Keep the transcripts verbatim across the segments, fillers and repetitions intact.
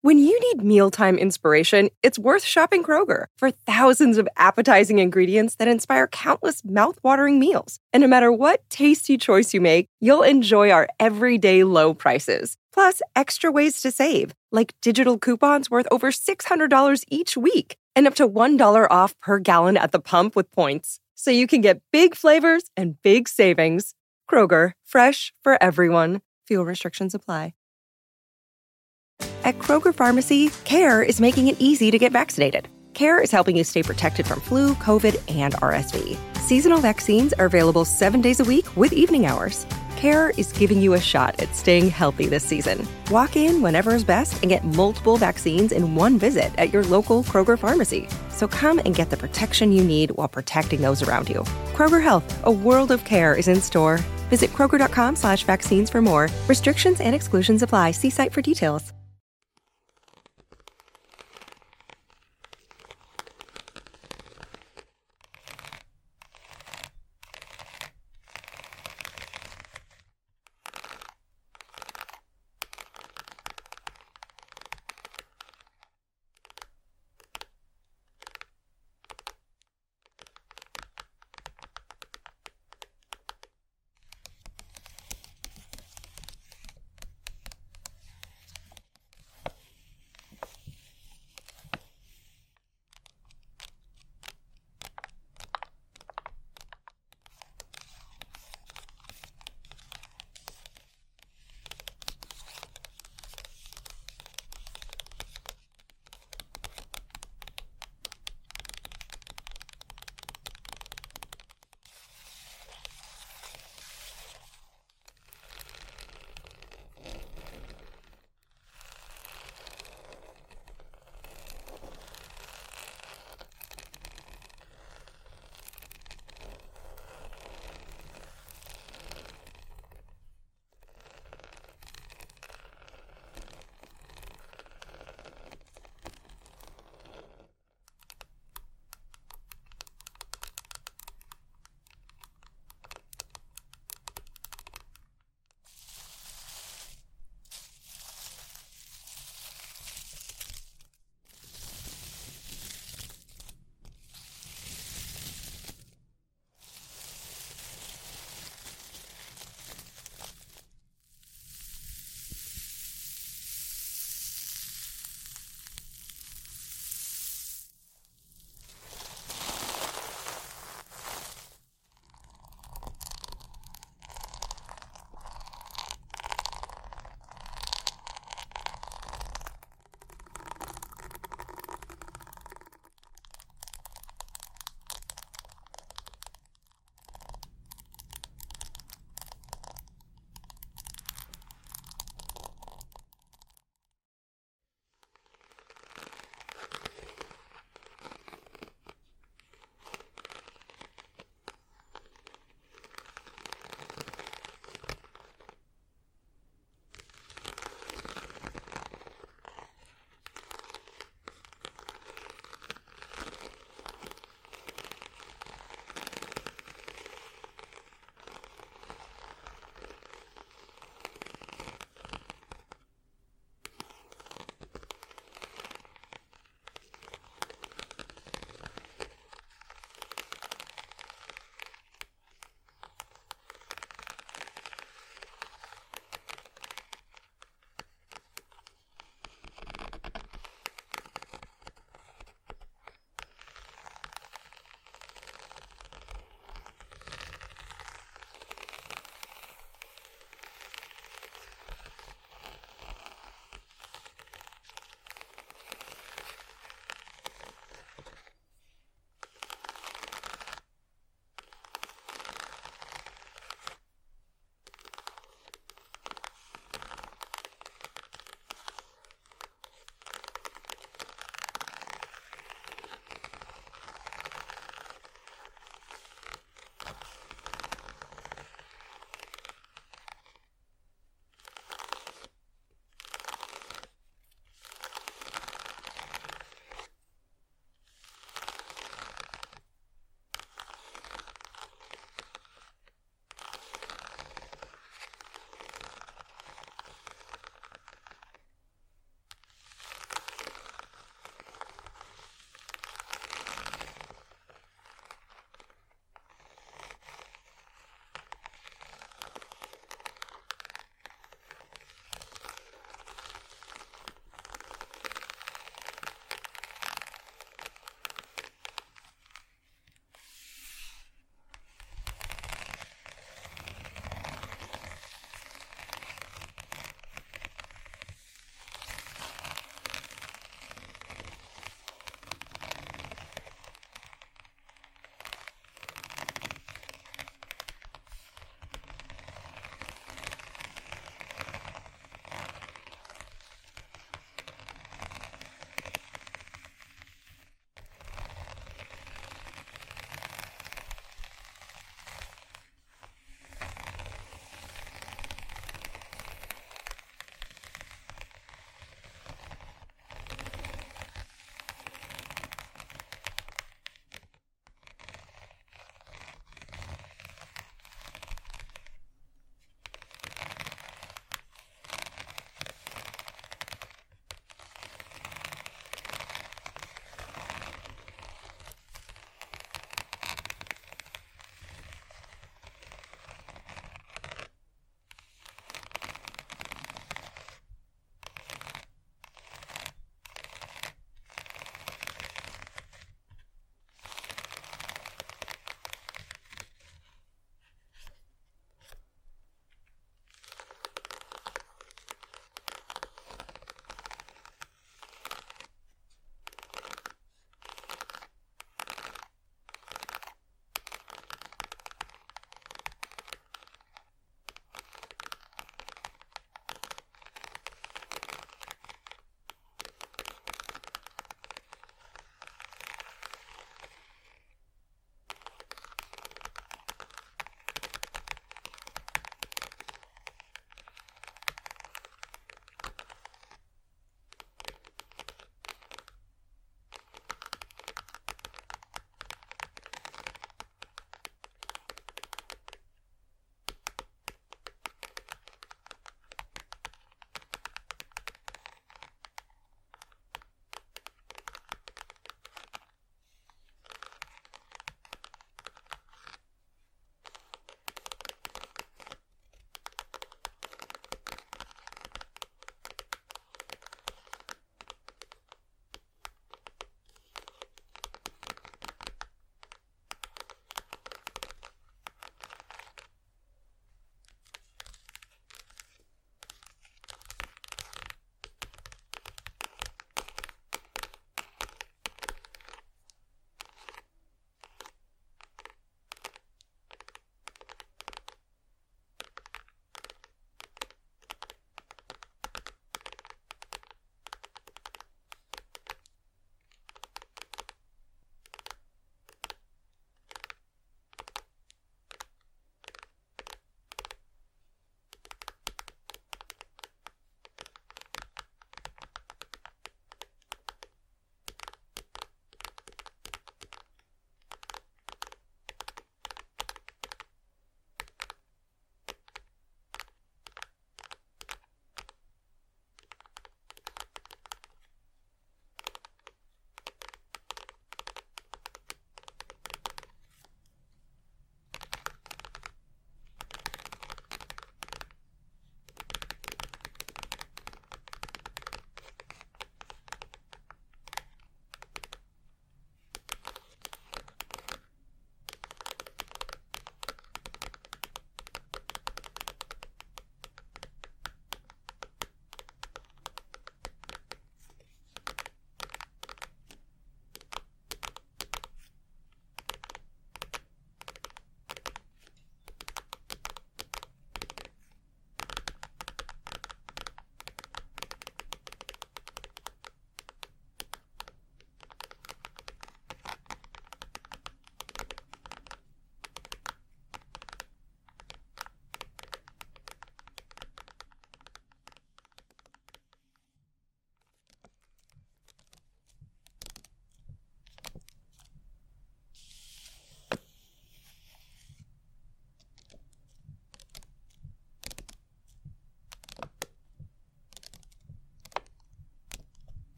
When you need mealtime inspiration, it's worth shopping Kroger for thousands of appetizing ingredients that inspire countless mouth-watering meals. And no matter what tasty choice you make, you'll enjoy our everyday low prices. Plus, extra ways to save, like digital coupons worth over six hundred dollars each week and up to one dollar off per gallon at the pump with points. So you can get big flavors and big savings. Kroger, fresh for everyone. Fuel restrictions apply. At Kroger Pharmacy, CARE is making it easy to get vaccinated. CARE is helping you stay protected from flu, COVID, and R S V. Seasonal vaccines are available seven days a week with evening hours. CARE is giving you a shot at staying healthy this season. Walk in whenever is best and get multiple vaccines in one visit at your local Kroger Pharmacy. So come and get the protection you need while protecting those around you. Kroger Health, a world of care is in store. Visit Kroger.com slash vaccines for more. Restrictions and exclusions apply. See site for details.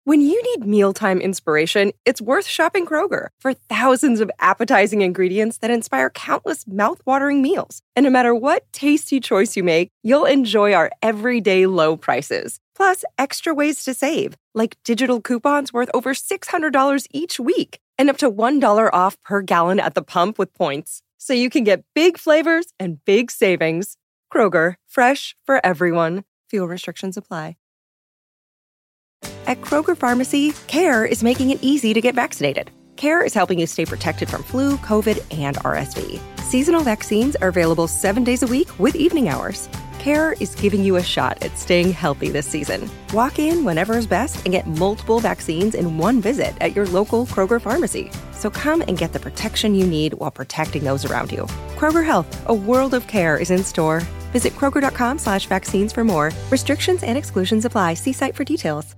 When you need mealtime inspiration, it's worth shopping Kroger for thousands of appetizing ingredients that inspire countless mouthwatering meals. And no matter what tasty choice you make, you'll enjoy our everyday low prices. Plus, extra ways to save, like digital coupons worth over six hundred dollars each week and up to one dollar off per gallon at the pump with points. So you can get big flavors and big savings. Kroger, fresh for everyone. Fuel restrictions apply. At Kroger Pharmacy, CARE is making it easy to get vaccinated. CARE is helping you stay protected from flu, COVID, and R S V. Seasonal vaccines are available seven days a week with evening hours. CARE is giving you a shot at staying healthy this season. Walk in whenever is best and get multiple vaccines in one visit at your local Kroger Pharmacy. So come and get the protection you need while protecting those around you. Kroger Health, a world of care, is in store. Visit Kroger.com slash vaccines for more. Restrictions and exclusions apply. See site for details.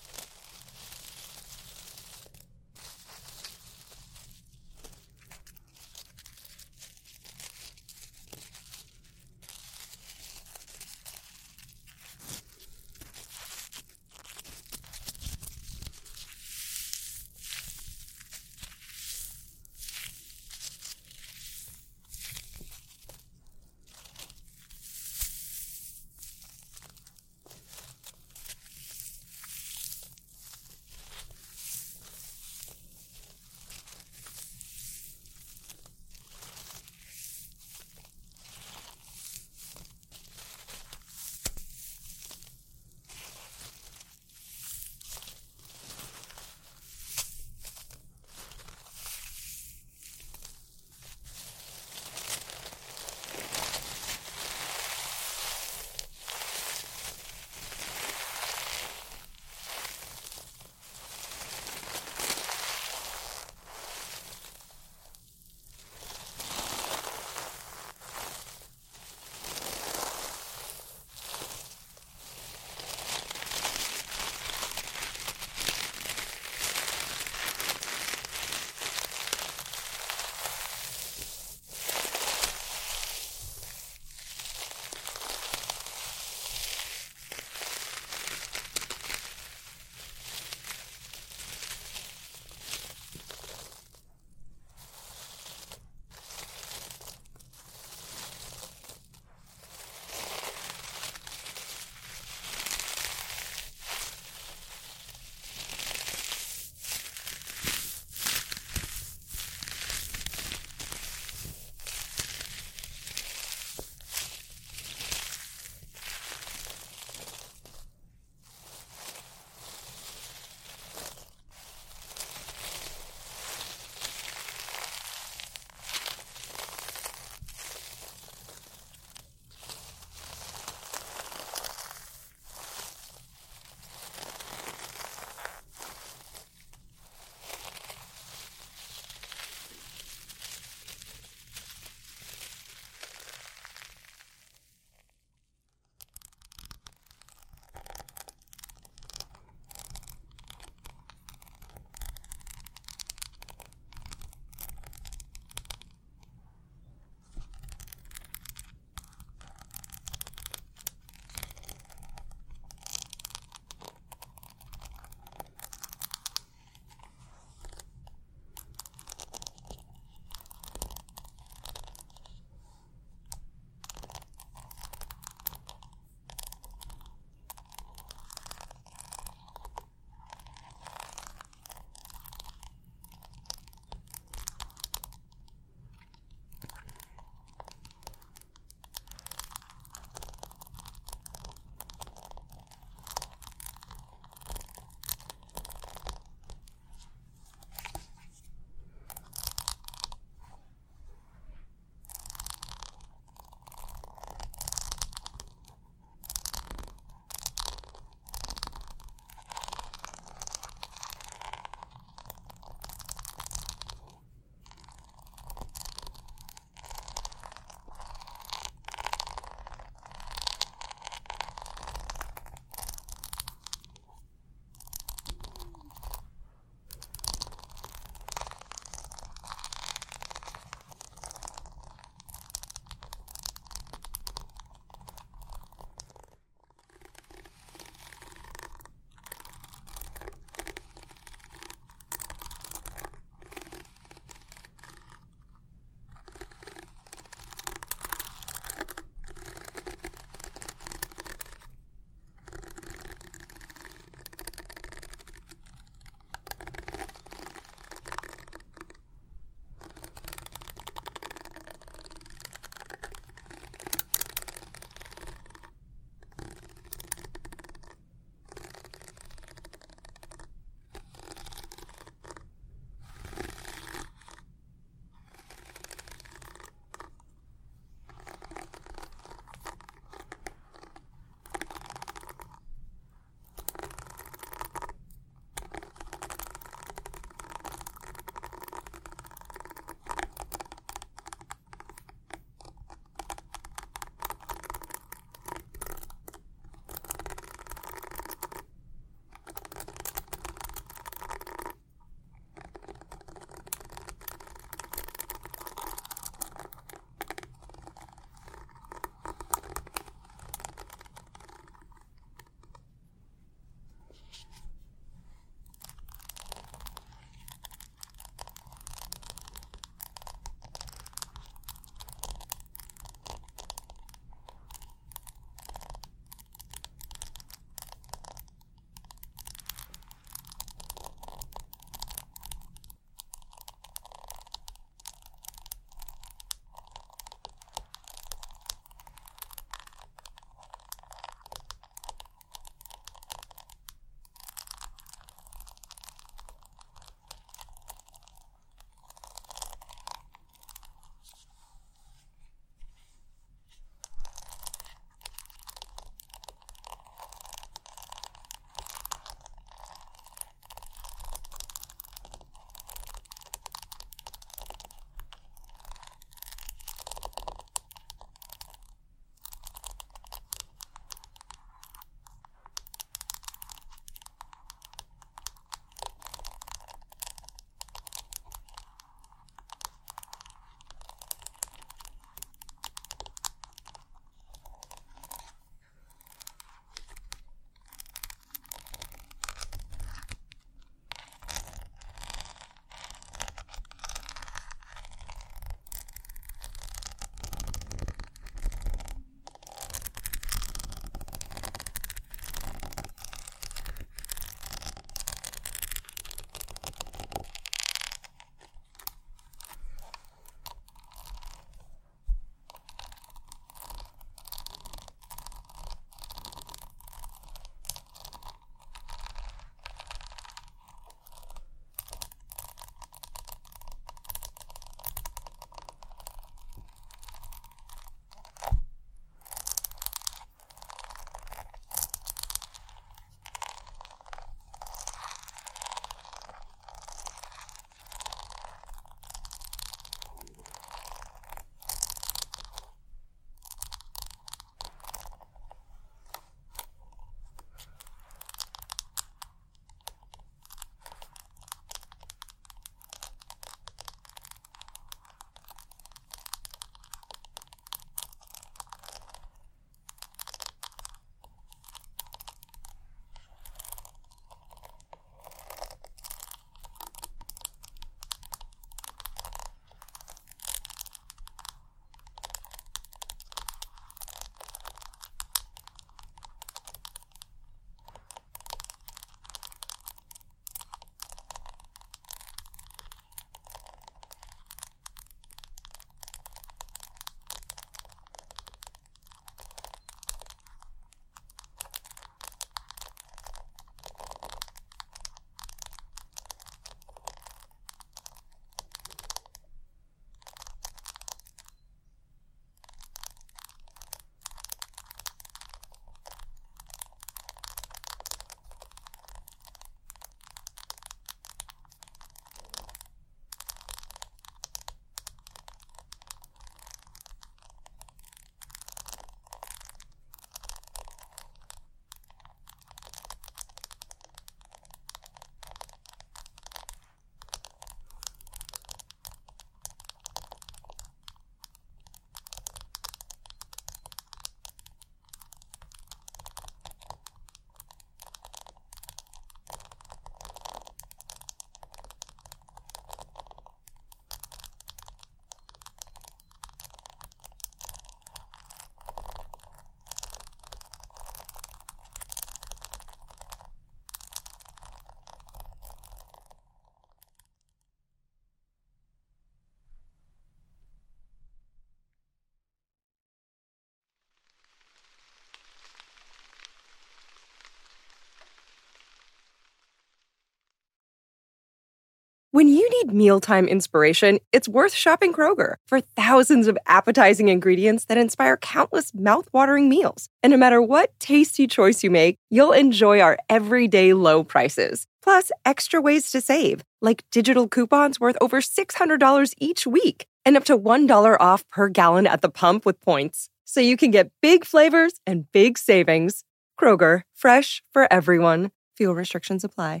When you need mealtime inspiration, it's worth shopping Kroger for thousands of appetizing ingredients that inspire countless mouth-watering meals. And no matter what tasty choice you make, you'll enjoy our everyday low prices. Plus, extra ways to save, like digital coupons worth over six hundred dollars each week and up to one dollar off per gallon at the pump with points. So you can get big flavors and big savings. Kroger, fresh for everyone. Fuel restrictions apply.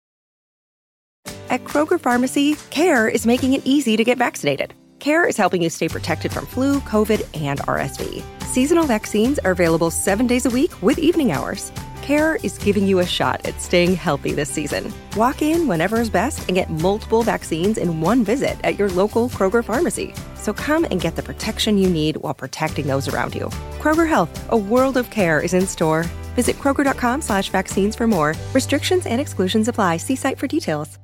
At Kroger Pharmacy, CARE is making it easy to get vaccinated. CARE is helping you stay protected from flu, COVID, and R S V. Seasonal vaccines are available seven days a week with evening hours. CARE is giving you a shot at staying healthy this season. Walk in whenever is best and get multiple vaccines in one visit at your local Kroger Pharmacy. So come and get the protection you need while protecting those around you. Kroger Health, a world of care, is in store. Visit Kroger.com slash vaccines for more. Restrictions and exclusions apply. See site for details.